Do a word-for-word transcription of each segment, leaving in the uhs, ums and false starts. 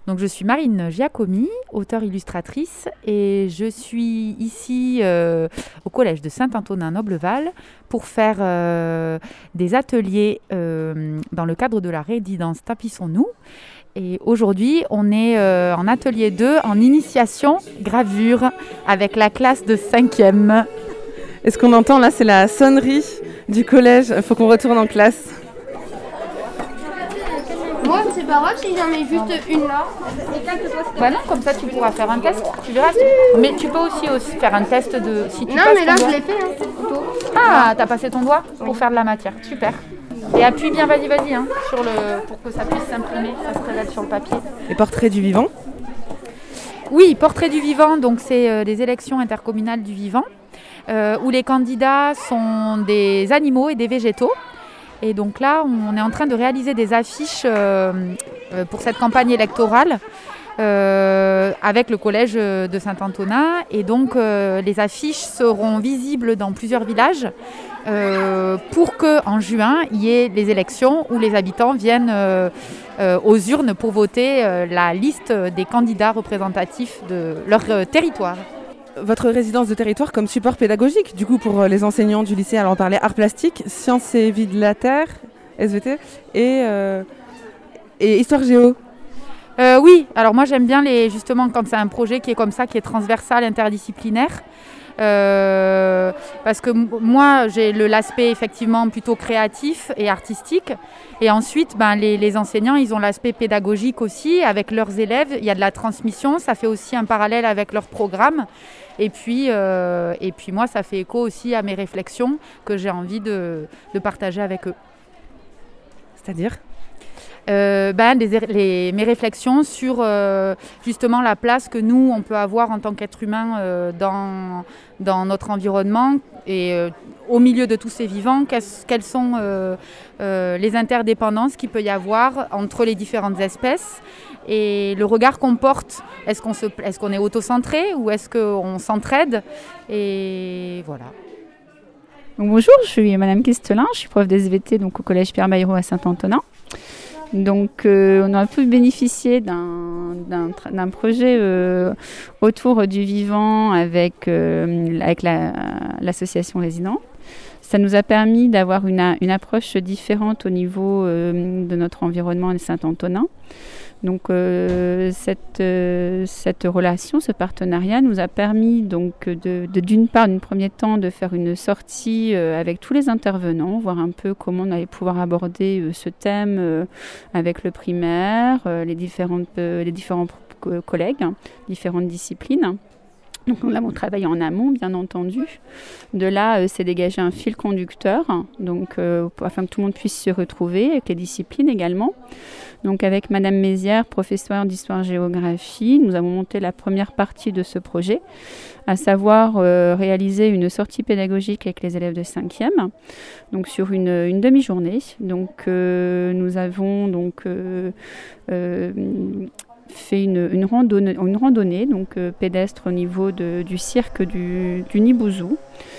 Donc, je suis Marine Giacomi, auteure-illustratrice, et je suis ici euh, au collège de Saint-Antonin-Nobleval pour faire euh, des ateliers euh, dans le cadre de la résidence Tapissons-nous. Et aujourd'hui, on est euh, en atelier deux, en initiation gravure, avec la classe de cinquième. Et ce qu'on entend là, c'est la sonnerie du collège. Il faut qu'on retourne en classe. Moi, c'est pas grave si j'en mets juste une là. Bah non, comme ça tu pourras faire un test. Tu verras. Mais tu peux aussi, aussi faire un test de. Si tu non, passes mais là, ton je doigt. l'ai fait. Hein, plutôt. Ah, t'as passé ton doigt pour faire de la matière. Super. Et appuie bien, vas-y, vas-y, hein, sur le, pour que ça puisse s'imprimer, ça se révèle sur le papier. Et portrait du vivant ? Oui, portrait du vivant, donc c'est euh, des élections intercommunales du vivant, euh, où les candidats sont des animaux et des végétaux. Et donc là, on est en train de réaliser des affiches euh, euh, pour cette campagne électorale euh, avec le collège de Saint-Antonin. Et donc, euh, les affiches seront visibles dans plusieurs villages euh, pour qu'en juin, il y ait les élections où les habitants viennent euh, euh, aux urnes pour voter euh, la liste des candidats représentatifs de leur euh, territoire. Votre résidence de territoire comme support pédagogique, du coup, pour les enseignants du lycée, alors on parlait arts plastiques, sciences et vie de la terre, S V T, et, euh, et histoire géo. Euh, oui, alors moi j'aime bien les, justement quand c'est un projet qui est comme ça, qui est transversal, interdisciplinaire. Euh, parce que m- moi j'ai le, l'aspect effectivement plutôt créatif et artistique, et ensuite ben, les, les enseignants ils ont l'aspect pédagogique aussi avec leurs élèves, il y a de la transmission, ça fait aussi un parallèle avec leur programme, et puis, euh, et puis moi ça fait écho aussi à mes réflexions que j'ai envie de, de partager avec eux. C'est-à-dire ? Euh, ben, les, les, mes réflexions sur euh, justement la place que nous, on peut avoir en tant qu'être humain euh, dans, dans notre environnement et euh, au milieu de tous ces vivants, quelles sont euh, euh, les interdépendances qu'il peut y avoir entre les différentes espèces et le regard qu'on porte. Est-ce qu'on, se, est-ce qu'on est auto-centré ou est-ce qu'on s'entraide ? Et voilà. Donc, bonjour, je suis Madame Questelin, je suis prof d'S V T donc, au collège Pierre Bayrou à Saint-Antonin. Donc, euh, on a pu bénéficier d'un, d'un, d'un projet euh, autour du vivant avec, euh, avec la, l'association Résident. Ça nous a permis d'avoir une, une approche différente au niveau euh, de notre environnement de Saint-Antonin. Donc, euh, cette, euh, cette relation, ce partenariat nous a permis, donc, de, de, d'une part, d'un premier temps, de faire une sortie euh, avec tous les intervenants, voir un peu comment on allait pouvoir aborder euh, ce thème euh, avec le primaire, euh, les, différentes, euh, les différents euh, collègues, hein, différentes disciplines. Donc, nous l'avons travaillé en amont, bien entendu. De là, euh, s'est dégagé un fil conducteur, donc, euh, afin que tout le monde puisse se retrouver, avec les disciplines également. Donc, avec Madame Mézières, professeure d'histoire-géographie, nous avons monté la première partie de ce projet, à savoir euh, réaliser une sortie pédagogique avec les élèves de cinquième, donc sur une, une demi-journée. Donc, euh, nous avons donc... Euh, euh, fait une, une, randonnée, une randonnée donc, euh, pédestre au niveau de, du cirque du, du Nibouzou.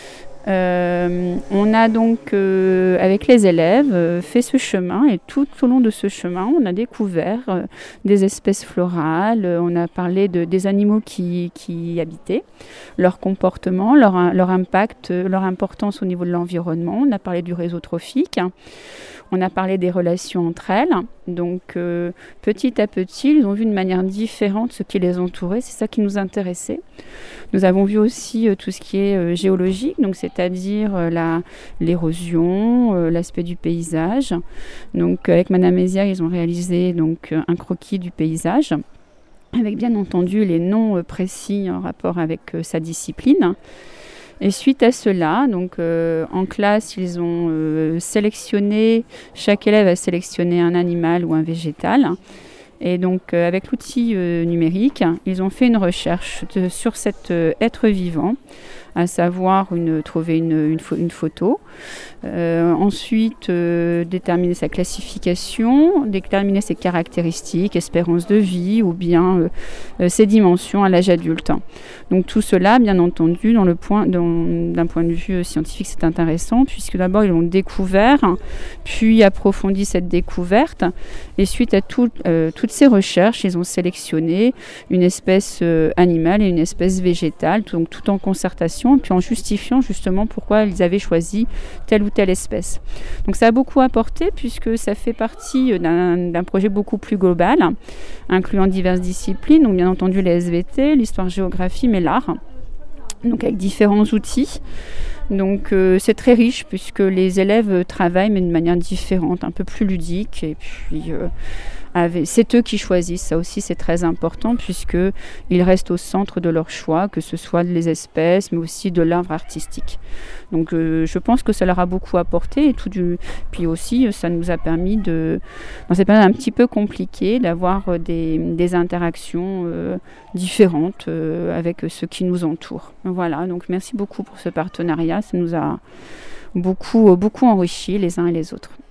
Euh, on a donc, euh, avec les élèves, euh, fait ce chemin et tout au long de ce chemin, on a découvert euh, des espèces florales, euh, on a parlé de, des animaux qui, qui y habitaient, leur comportement, leur, leur impact, leur importance au niveau de l'environnement, on a parlé du réseau trophique. On a parlé des relations entre elles. Donc, euh, petit à petit, ils ont vu de manière différente ce qui les entourait. C'est ça qui nous intéressait. Nous avons vu aussi euh, tout ce qui est euh, géologique, donc c'est-à-dire euh, la, l'érosion, euh, l'aspect du paysage. Donc, avec Madame Mézières, ils ont réalisé donc, un croquis du paysage, avec bien entendu les noms euh, précis en rapport avec euh, sa discipline. Et suite à cela, donc euh, en classe, ils ont euh, sélectionné, chaque élève a sélectionné un animal ou un végétal. Et donc euh, avec l'outil euh, numérique, ils ont fait une recherche de, sur cet euh, être vivant à savoir une, trouver une, une, une photo. Euh, ensuite, euh, déterminer sa classification, déterminer ses caractéristiques, espérance de vie ou bien euh, euh, ses dimensions à l'âge adulte. Donc tout cela, bien entendu, dans le point, dans, d'un point de vue scientifique, c'est intéressant puisque d'abord ils l'ont découvert, puis approfondi cette découverte et suite à tout, euh, toutes ces recherches, ils ont sélectionné une espèce euh, animale et une espèce végétale, donc tout en concertation, puis en justifiant justement pourquoi ils avaient choisi telle ou telle espèce. Donc ça a beaucoup apporté puisque ça fait partie d'un, d'un projet beaucoup plus global, incluant diverses disciplines, donc bien entendu les S V T, l'histoire-géographie, mais l'art, donc avec différents outils. Donc euh, c'est très riche puisque les élèves travaillent mais de manière différente, un peu plus ludique et puis euh, avec, c'est eux qui choisissent, ça aussi c'est très important puisqu'ils restent au centre de leur choix, que ce soit les espèces mais aussi de l'œuvre artistique. Donc euh, je pense que ça leur a beaucoup apporté et tout du... puis aussi ça nous a permis de, dans cette période un petit peu compliquée, d'avoir des, des interactions euh, différentes euh, avec ceux qui nous entourent. Voilà, donc merci beaucoup pour ce partenariat, ça nous a beaucoup, beaucoup enrichis les uns et les autres.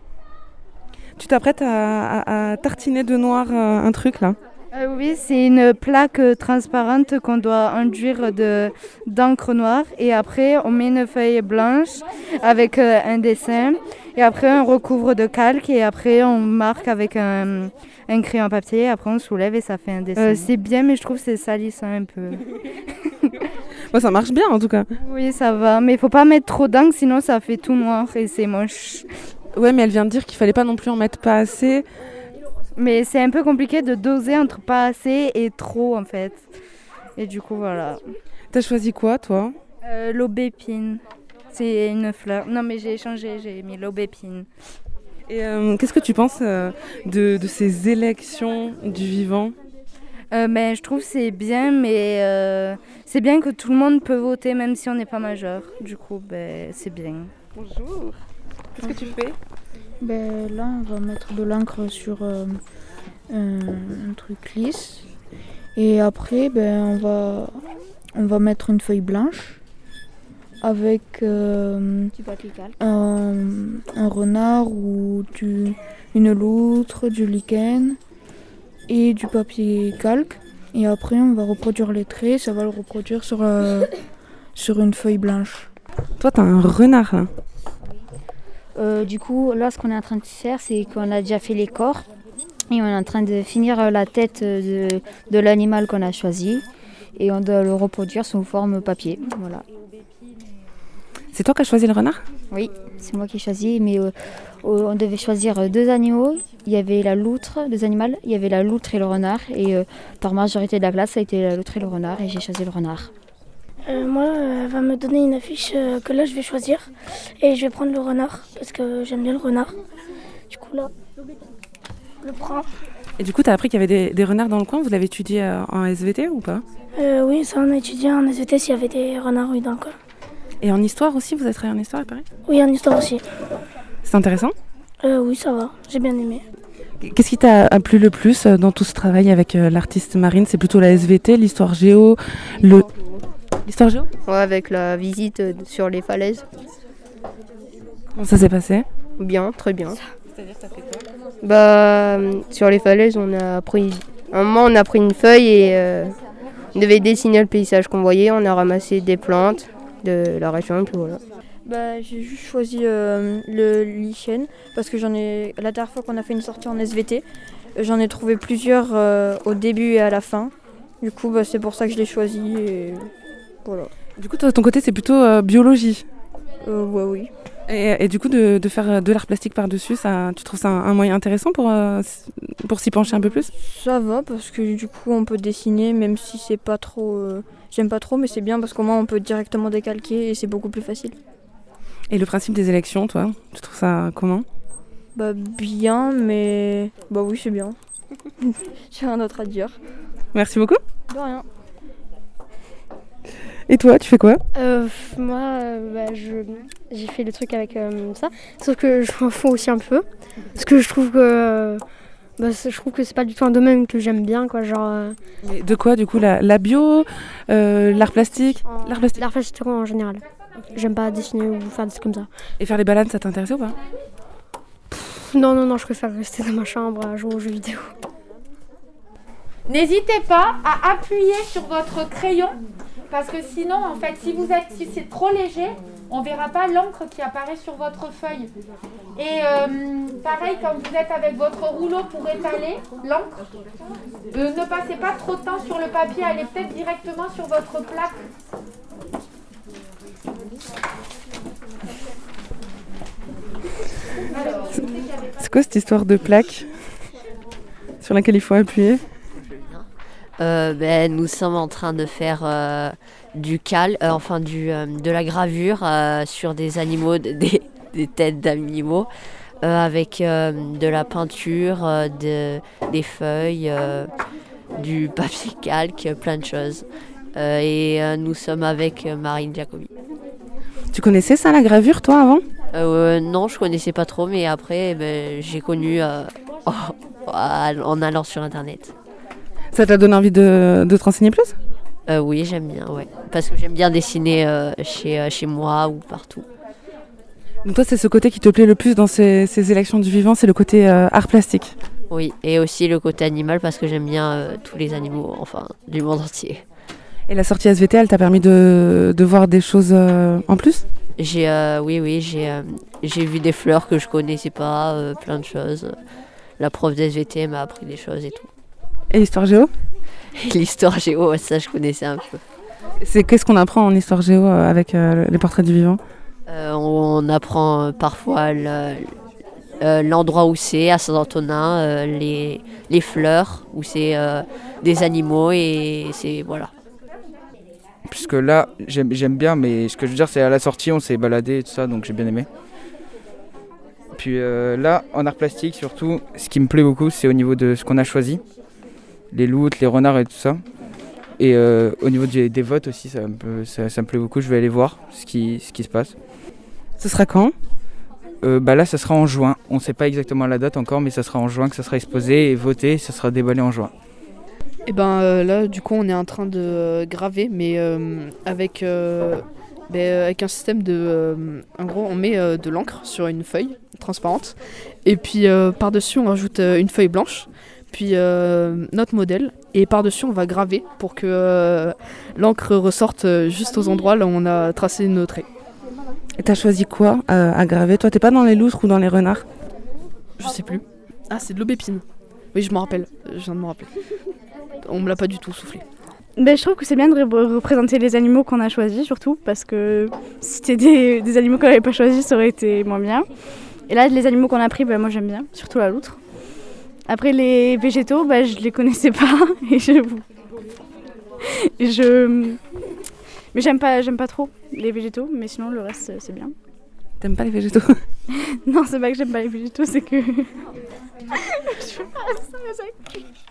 Tu t'apprêtes à, à, à tartiner de noir euh, un truc là? Euh, oui, c'est une plaque euh, transparente qu'on doit enduire de, d'encre noire et après on met une feuille blanche avec euh, un dessin et après on recouvre de calque et après on marque avec un, un crayon papier, après on soulève et ça fait un dessin. Euh, c'est bien mais je trouve que c'est salissant un peu. Ouais, ça marche bien en tout cas. Oui, ça va, mais il faut pas mettre trop d'encre sinon ça fait tout noir et c'est moche. Ouais, mais elle vient de dire qu'il fallait pas non plus en mettre pas assez. Mais c'est un peu compliqué de doser entre pas assez et trop en fait. Et du coup voilà. T'as choisi quoi toi? euh, L'aubépine. C'est une fleur. Non mais j'ai changé, j'ai mis l'aubépine. Et euh, qu'est-ce que tu penses euh, de, de ces élections du vivant? euh, ben, Je trouve que c'est bien, mais euh, c'est bien que tout le monde peut voter même si on n'est pas majeur. Du coup ben, c'est bien. Bonjour. Qu'est-ce que tu fais? Ben, là, on va mettre de l'encre sur euh, un, un truc lisse. Et après, ben, on, va, on va mettre une feuille blanche avec euh, un, un renard ou du, une loutre, du lichen et du papier calque. Et après, on va reproduire les traits. Ça va le reproduire sur, euh, sur une feuille blanche. Toi, t'as un renard là. Euh, du coup, là, ce qu'on est en train de faire, c'est qu'on a déjà fait les corps et on est en train de finir la tête de, de l'animal qu'on a choisi et on doit le reproduire sous forme papier. Voilà. C'est toi qui as choisi le renard? Oui, c'est moi qui ai choisi, mais euh, on devait choisir deux animaux. Il y avait la loutre, deux animaux, il y avait la loutre et le renard et euh, par majorité de la classe, ça a été la loutre et le renard et j'ai choisi le renard. Euh, moi, euh, elle va me donner une affiche euh, que là je vais choisir et je vais prendre le renard parce que j'aime bien le renard. Du coup là, je le prends. Et du coup, tu as appris qu'il y avait des, des renards dans le coin, vous l'avez étudié euh, en S V T ou pas? euh, Oui, ça on a étudié en S V T s'il y avait des renards oui, dans le coin. Et en histoire aussi, vous avez travaillé en histoire, pareil? Oui, en histoire aussi. C'est intéressant? euh, Oui, ça va, j'ai bien aimé. Qu'est-ce qui t'a plu le plus dans tout ce travail avec euh, l'artiste marine? C'est plutôt la S V T, l'histoire géo, le... L'histoire géo? Ouais, avec la visite sur les falaises. Comment ça s'est passé? Bien, très bien. C'est-à-dire, t'as fait quoi? Bah, sur les falaises, on a pris... À un moment, on a pris une feuille et euh, on devait dessiner le paysage qu'on voyait. On a ramassé des plantes de la région, et puis voilà. Bah, j'ai juste choisi euh, le lichen parce que j'en ai... La dernière fois qu'on a fait une sortie en S V T, j'en ai trouvé plusieurs euh, au début et à la fin. Du coup, bah, c'est pour ça que je l'ai choisi et... Voilà. Du coup, toi, de ton côté, c'est plutôt euh, biologie. Euh, ouais, oui. Et, et du coup, de, de faire de l'art plastique par-dessus, ça, tu trouves ça un, un moyen intéressant pour, euh, pour s'y pencher un peu plus? Ça va, parce que du coup, on peut dessiner, même si c'est pas trop... Euh, j'aime pas trop, mais c'est bien parce qu'au moins, on peut directement décalquer et c'est beaucoup plus facile. Et le principe des élections, toi, tu trouves ça comment? Bah, bien, mais... Bah oui, c'est bien. J'ai rien d'autre à dire. Merci beaucoup. De rien. Et toi, tu fais quoi? euh, Moi, euh, bah, je, j'ai fait le truc avec euh, ça. Sauf que je m'en fous aussi un peu. Parce que je trouve que, euh, Bah, c'est- je trouve que c'est pas du tout un domaine que j'aime bien, quoi. Genre, euh, Mais de quoi, du coup, la, la bio, euh, l'art plastique L'art plastique. l'art plastique en général. J'aime pas dessiner ou faire des trucs comme ça. Et faire les balades, ça t'intéresse ou pas? Pff, non, non, non, je préfère rester dans ma chambre à jouer aux jeux vidéo. N'hésitez pas à appuyer sur votre crayon parce que sinon, en fait, si, vous êtes, si c'est trop léger, on ne verra pas l'encre qui apparaît sur votre feuille. Et euh, pareil, quand vous êtes avec votre rouleau pour étaler l'encre, euh, ne passez pas trop de temps sur le papier, allez peut-être directement sur votre plaque. C'est quoi cette histoire de plaque sur laquelle il faut appuyer? Euh, ben, nous sommes en train de faire euh, du cal, euh, enfin du, euh, de la gravure euh, sur des animaux, de- des, des têtes d'animaux, euh, avec euh, de la peinture, euh, de- des feuilles, euh, du papier calque, plein de choses. Euh, et euh, nous sommes avec euh, Marine Jacobi. Tu connaissais ça, la gravure, toi, avant? Euh, non, je connaissais pas trop, mais après, ben, j'ai connu euh, en allant sur Internet. Ça t'a donné envie de, de te renseigner plus? Euh, oui, j'aime bien, ouais. Parce que j'aime bien dessiner euh, chez, euh, chez moi ou partout. Donc toi, c'est ce côté qui te plaît le plus dans ces, ces élections du vivant, c'est le côté euh, art plastique. Oui, et aussi le côté animal parce que j'aime bien euh, tous les animaux, enfin, du monde entier. Et la sortie S V T, elle t'a permis de, de voir des choses euh, en plus? J'ai, euh, oui, oui, j'ai, euh, j'ai vu des fleurs que je connaissais pas, euh, plein de choses. La prof d'S V T m'a appris des choses et tout. Et l'histoire géo? L'histoire géo, ça je connaissais un peu. C'est qu'est-ce qu'on apprend en histoire géo euh, avec euh, les portraits du vivant? Euh, on, on apprend euh, parfois le- euh, l'endroit où c'est, à Saint-Antonin, euh, les, les fleurs, où c'est euh, des animaux et c'est, voilà. Puisque là, j'aime j'aime bien, mais ce que je veux dire, c'est à la sortie, on s'est baladé et tout ça, donc j'ai bien aimé. Puis euh, là, en art plastique, surtout, ce qui me plaît beaucoup, c'est au niveau de ce qu'on a choisi. Les loutres, les renards et tout ça. Et euh, au niveau des, des votes aussi, ça me, ça, ça me plaît beaucoup. Je vais aller voir ce qui, ce qui se passe. Ce sera quand? euh, bah Là, ça sera en juin. On ne sait pas exactement la date encore, mais ça sera en juin que ça sera exposé et voté. Et ça sera déballé en juin. Et ben euh, là, du coup, on est en train de euh, graver, mais euh, avec, euh, ben, euh, avec un système de... euh, en gros, on met euh, de l'encre sur une feuille transparente, et puis euh, par-dessus, on rajoute euh, une feuille blanche, puis euh, notre modèle, et par-dessus, on va graver pour que euh, l'encre ressorte euh, juste aux endroits là où on a tracé nos traits. Et t'as choisi quoi euh, à graver? Toi, t'es pas dans les loutres ou dans les renards? Je sais plus. Ah, c'est de l'aubépine. Oui, je m'en rappelle. Je viens de me rappeler. On me l'a pas du tout soufflé. Ben, je trouve que c'est bien de ré- représenter les animaux qu'on a choisis, surtout, parce que si c'était des, des animaux qu'on n'avait pas choisis, ça aurait été moins bien. Et là, les animaux qu'on a pris, ben, moi j'aime bien, surtout la loutre. Après, les végétaux, ben, je les connaissais pas, et je... et je... Mais j'aime pas, j'aime pas trop les végétaux, mais sinon le reste, c'est bien. T'aimes pas les végétaux? Non, c'est pas que j'aime pas les végétaux, c'est que... je fais pas ça, mais c'est...